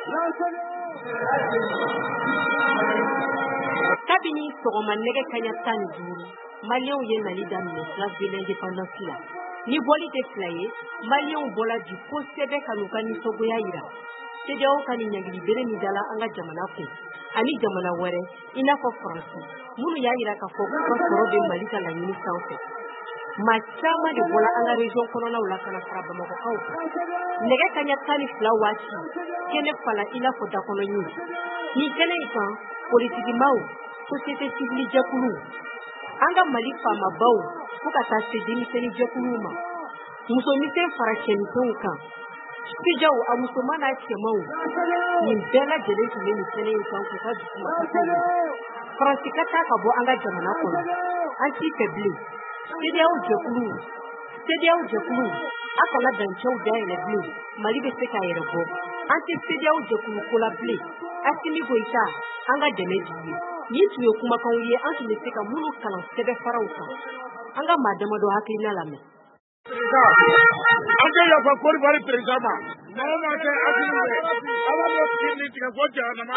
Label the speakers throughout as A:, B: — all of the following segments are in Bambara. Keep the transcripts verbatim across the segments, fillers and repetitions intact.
A: kabini sɔgɔma nɛgɛ kaɲa tan ni duuru maliyɛnw ye nali daminɛ place de l'indépendance la ni bɔli tɛ fila ye maliyɛnw bɔla bi kosɛbɛ ka n'u ka nisɔngoya yira C D A O ka ni ɲangili bere min dala an ka jamana kun ani jamana wɛrɛ i n'a fɔ Faransi minnu y'a yira k'a fɔ k'u ka sɔrɔ bɛ Mali ka laɲini sanfɛ. Maa caman de bɔla an ka région kɔnɔnaw la ka na fara Bamakɔkaw kan. Nɛgɛ kaɲa tan ni fila waati kɛnɛ fala i n'a fɔ dakɔnɔɲin. Nin kɛnɛ in kan politikimaw, société civile jɛkuluw, an ka Mali faamabaw fo ka taa se denmisɛnnin jɛkuluw ma. Musomisɛn fara cɛmisɛnw kan. Sidiyaw a musoman n'a cɛmanw nin bɛɛ lajɛlen tun bɛ nin kɛnɛ in kan k'u ka dusumakasiw ye. Faransi ka taa ka bɔ an ka jamana kɔnɔ an t'i fɛ bilen. C D A O jɛkuluw C D A O jɛkuluw a kana dancɛw dayɛlɛ bilen Mali bɛ se k'a yɛrɛ bɔ. An tɛ C D A O jɛkulu ko la bilen. Asimi Goyita an ka dɛmɛ b'i ye. Nin tun ye kumakanw ye an tun bɛ se ka minnu kalan sɛbɛnfaraw kan. An ka maa damadɔ hakilina lamɛn.
B: An tɛ yafa Côte d'Ivoire président ma. Maa maa kɛ Asimi ye. An b'a fɔ k'i tigɛ fɔ jahanama.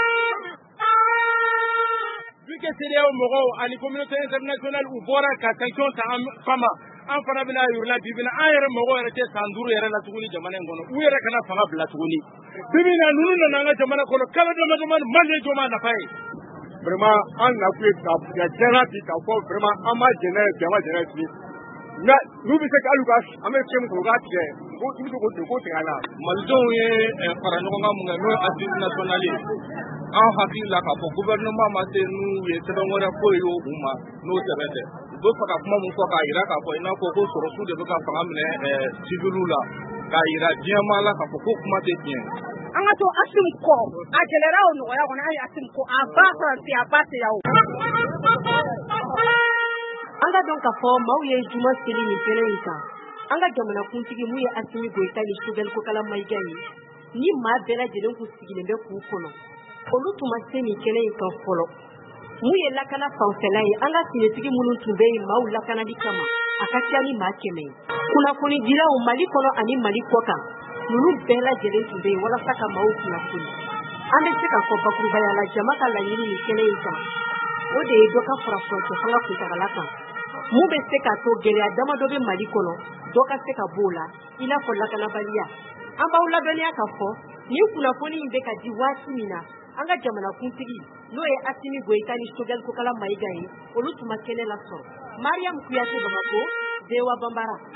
B: Vu que C D A O mɔgɔw ani communauté internationale u bɔra ka sanction ta an kama an fana bɛna yurula bi bɛna an yɛrɛ mɔgɔw yɛrɛ tɛ san duuru yɛrɛ la tuguni jamana in kɔnɔ u yɛrɛ kana fanga bila tuguni. Bibi na ninnu nana an ka jamana kɔnɔ kala dama dama Maliyɛn jɔn ma nafa ye. Vraiment an nakun ye ka jɛra bi ka fɔ vraiment an ma jɛnɛ bi an ma jɛnɛ bi. Mais n'u bɛ se ka hali ka an bɛ fɛn min kɛ u k'a tigɛ ko i bɛ se k'o tigɛ k'o tigɛ a la. Malidenw ye fara ɲɔgɔn kan mun kɛ n'o ye assise nationale ye. An hakili la k'a fɔ gouvernement ma se n'u ye sɛbɛn wɛrɛ foyi ye u ma n'o sɛbɛn tɛ. U bɛ fɛ ka kuma mun fɔ k'a jira k'a fɔ i n'a fɔ ko sɔrɔsiw de bɛ ka fanga minɛ civiliw la k'a jira diɲɛmaa la k'a fɔ ko kuma tɛ tiɲɛ.
C: An ka to Asimi kɔ a gɛlɛyara o nɔgɔya kɔnɔ an ye Asimi kɔ a ba Faransi a ba C D A O.
A: An ka dɔn k'a fɔ maaw ye juma seli nin kɛnɛ in kan an ka jamanakuntigi mun ye Asimi Goyita ni Choguel Kokala Mayiga ye ni maa bɛɛ lajɛlen kun sigilen bɛ k'u kɔnɔ olu tun ma se nin kɛnɛ in kan fɔlɔ. Mun ye lakana fanfɛla ye an ka finitigi minnu tun bɛ yen maaw lakanali kama a ka ca ni maa kɛmɛ ye. Kunnafoni dilaw Mali kɔnɔ ani Mali kɔkan ninnu bɛɛ lajɛlen tun bɛ yen walasa ka maaw kunnafoni. An bɛ se ka fɔ bakurubaya la jama ka laɲini nin kɛnɛ in kan o de ye dɔ ka fara fɔlɔtɔ fanga kuntagala kan. Mun bɛ se ka to gɛlɛya damadɔ bɛ Mali kɔnɔ dɔ ka se ka bɔ o la i n'a fɔ lakanabaliya. An b'aw ladɔnniya k'a fɔ nin kunnafoni in bɛ ka di waati min na an ka jamanakuntigi n'o ye Asimi Goyita ni Choguel Kokala Mayiga ye olu tun ma kɛnɛ lasɔrɔ. Mariam Kuyate Bamako, V O A Bambara.